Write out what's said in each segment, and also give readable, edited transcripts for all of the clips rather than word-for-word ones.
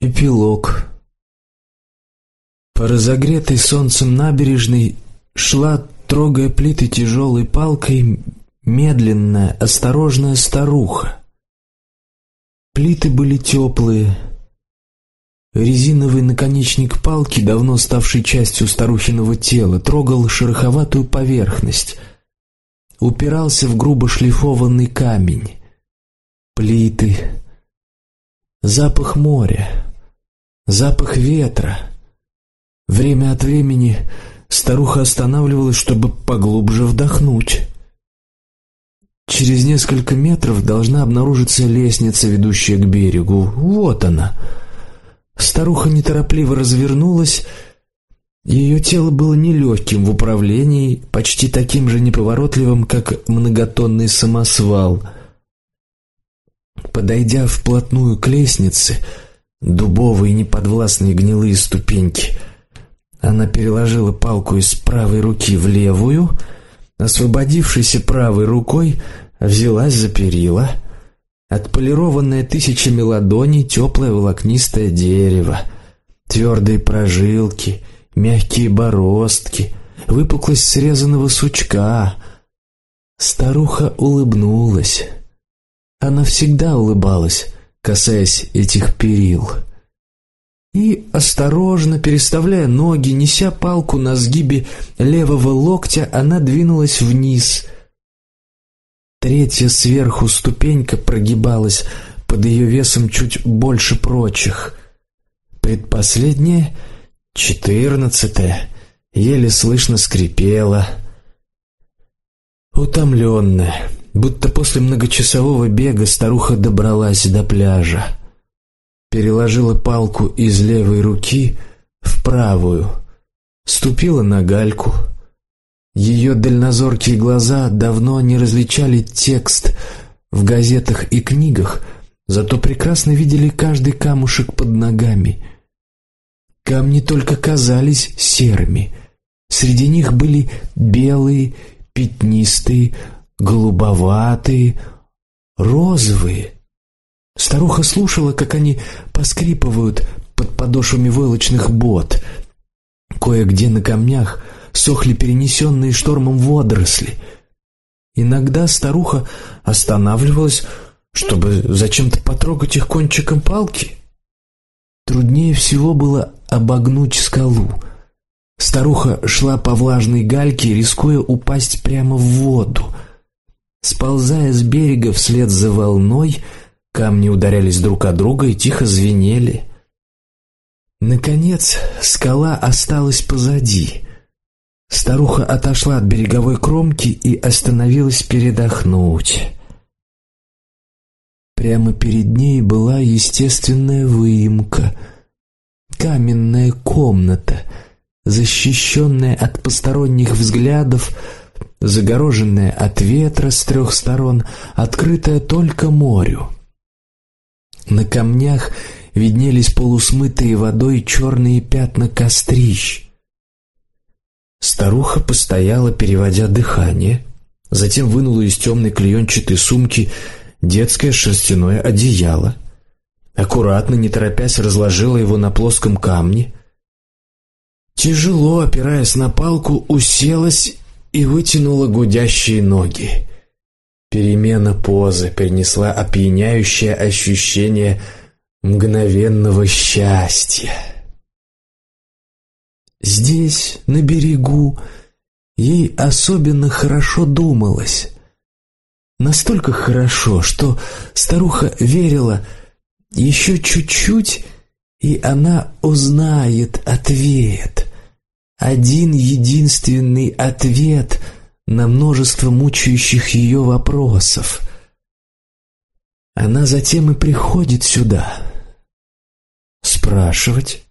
Эпилог. По разогретой солнцем набережной шла, трогая плиты тяжелой палкой, медленная, осторожная старуха. Плиты были теплые. Резиновый наконечник палки, давно ставший частью старухиного тела, трогал шероховатую поверхность, упирался в грубо шлифованный камень. Плиты. Запах моря. Запах ветра. Время от времени старуха останавливалась, чтобы поглубже вдохнуть. Через несколько метров должна обнаружиться лестница, ведущая к берегу. Вот она. Старуха неторопливо развернулась. Ее тело было нелегким в управлении, почти таким же неповоротливым, как многотонный самосвал. Подойдя вплотную к лестнице, дубовые неподвластные гнилые ступеньки, она переложила палку из правой руки в левую, освободившейся правой рукой взялась за перила. Отполированное тысячами ладоней теплое волокнистое дерево, твердые прожилки, мягкие бороздки, выпуклость срезанного сучка. Старуха улыбнулась. Она всегда улыбалась, касаясь этих перил. И, осторожно переставляя ноги, неся палку на сгибе левого локтя, она двинулась вниз. Третья сверху ступенька прогибалась под ее весом чуть больше прочих. Предпоследняя, 14-я, еле слышно скрипела. Утомленная, будто после многочасового бега, старуха добралась до пляжа. Переложила палку из левой руки в правую, ступила на гальку. Ее дальнозоркие глаза давно не различали текст в газетах и книгах, зато прекрасно видели каждый камушек под ногами. Камни только казались серыми. Среди них были белые, пятнистые, голубоватые, розовые. Старуха слушала, как они поскрипывают под подошвами войлочных бот. Кое-где на камнях сохли перенесенные штормом водоросли. Иногда старуха останавливалась, чтобы зачем-то потрогать их кончиком палки. Труднее всего было обогнуть скалу. Старуха шла по влажной гальке, рискуя упасть прямо в воду. Сползая с берега вслед за волной, камни ударялись друг о друга и тихо звенели. Наконец, скала осталась позади. Старуха отошла от береговой кромки и остановилась передохнуть. Прямо перед ней была естественная выемка, каменная комната, защищенная от посторонних взглядов, загороженная от ветра с 3 сторон, открытая только морю. На камнях виднелись полусмытые водой черные пятна кострищ. Старуха постояла, переводя дыхание, затем вынула из темной клеенчатой сумки детское шерстяное одеяло, аккуратно, не торопясь, разложила его на плоском камне. Тяжело, опираясь на палку, уселась и вытянула гудящие ноги. Перемена позы принесла опьяняющее ощущение мгновенного счастья. Здесь, на берегу, ей особенно хорошо думалось. Настолько хорошо, что старуха верила, еще чуть-чуть, и она узнает ответ. Один единственный ответ на множество мучающих ее вопросов. Она затем и приходит сюда. Спрашивать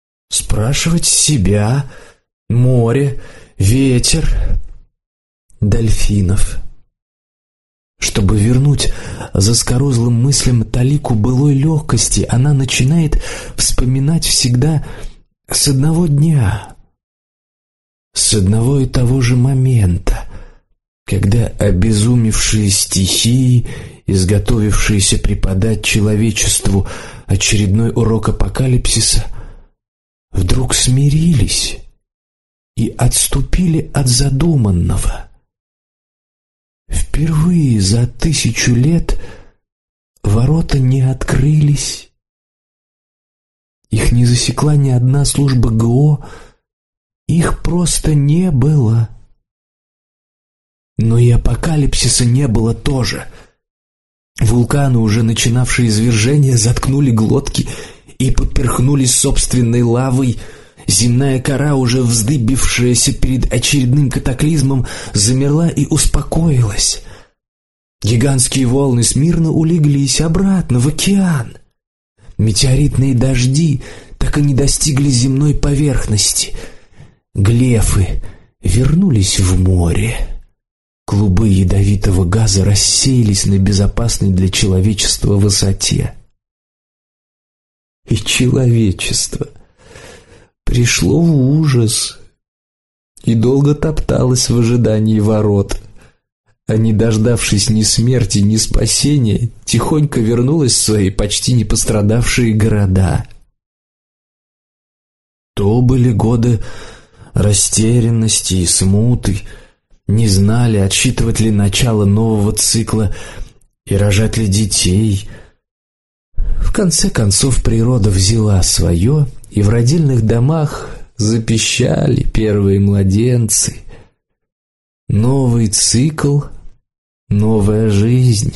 себя, море, ветер, дельфинов. Чтобы вернуть заскорузлым мыслям талику былой легкости, она начинает вспоминать всегда с одного дня, с одного и того же момента, когда обезумевшие стихии изготовившиеся преподать человечеству очередной урок апокалипсиса, вдруг смирились и отступили от задуманного. Впервые за 1000 лет ворота не открылись. Их не засекла ни одна служба ГО, их просто не было. Но и апокалипсиса не было тоже. Вулканы, уже начинавшие извержение, заткнули глотки и поперхнулись собственной лавой. Земная кора, уже вздыбившаяся перед очередным катаклизмом, замерла и успокоилась. Гигантские волны смирно улеглись обратно в океан. Метеоритные дожди так и не достигли земной поверхности. Глефы вернулись в море. Клубы ядовитого газа рассеялись на безопасной для человечества высоте. И человечество пришло в ужас и долго топталось в ожидании ворот, а не дождавшись ни смерти, ни спасения, тихонько вернулось в свои почти не пострадавшие города. То были годы растерянности и смуты, не знали, отсчитывать ли начало нового цикла и рожать ли детей. В конце концов природа взяла свое, и в родильных домах запищали первые младенцы. Новый цикл, новая жизнь.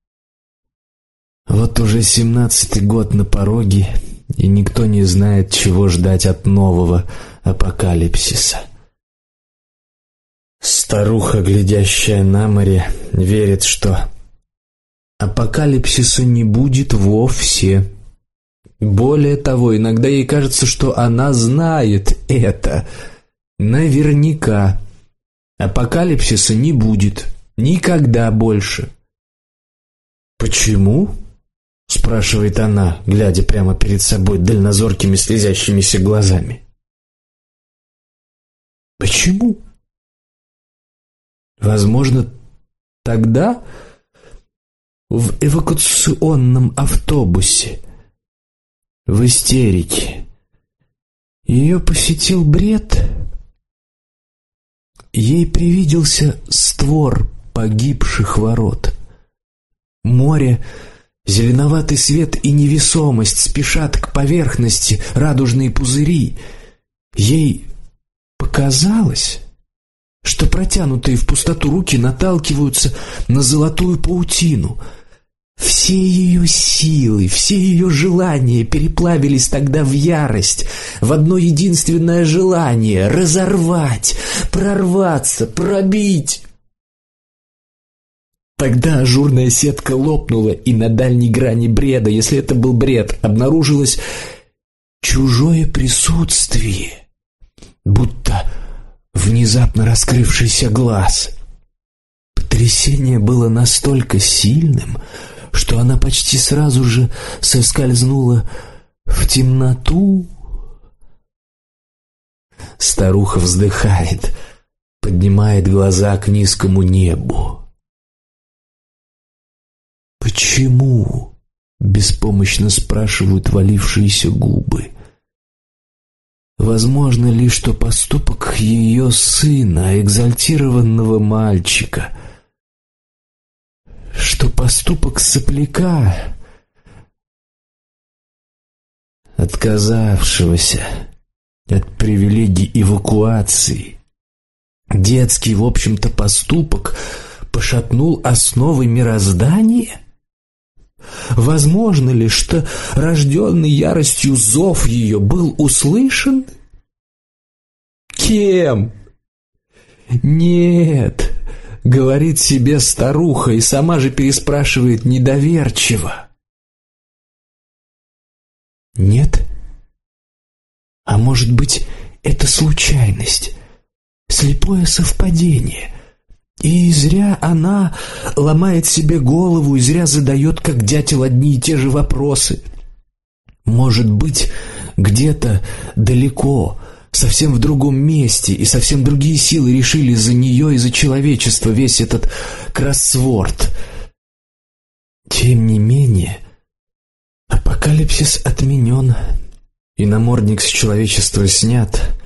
Вот уже 17-й год на пороге, и никто не знает, чего ждать от нового апокалипсиса. Старуха, глядящая на море, верит, что апокалипсиса не будет вовсе. Более того, иногда ей кажется, что она знает это. Наверняка. Апокалипсиса не будет. Никогда больше. «Почему?» — спрашивает она, глядя прямо перед собой дальнозоркими слезящимися глазами. «Почему?» Возможно, тогда в эвакуационном автобусе, в истерике, ее посетил бред. Ей привиделся створ погибших ворот. Море, зеленоватый свет и невесомость спешат к поверхности, радужные пузыри. Ей показалось, что протянутые в пустоту руки наталкиваются на золотую паутину. Все ее силы, все ее желания переплавились тогда в ярость, в одно единственное желание — разорвать, прорваться, пробить. Тогда ажурная сетка лопнула, и на дальней грани бреда, если это был бред, обнаружилось чужое присутствие, будто внезапно раскрывшийся глаз. Потрясение было настолько сильным, что она почти сразу же соскользнула в темноту. Старуха вздыхает, поднимает глаза к низкому небу. «Почему?» — беспомощно спрашивают валившиеся губы. Возможно ли, что поступок ее сына, экзальтированного мальчика, что поступок сопляка, отказавшегося от привилегий эвакуации, детский, в общем-то, поступок, пошатнул основы мироздания? Возможно ли, что рожденный яростью зов ее был услышан? Кем? Нет, говорит себе старуха и сама же переспрашивает недоверчиво. Нет? А может быть, это случайность, слепое совпадение? И зря она ломает себе голову, и зря задает, как дятел, одни и те же вопросы. Может быть, где-то далеко, совсем в другом месте, и совсем другие силы решили за нее и за человечество весь этот кроссворд. Тем не менее, апокалипсис отменен, и намордник с человечества снят.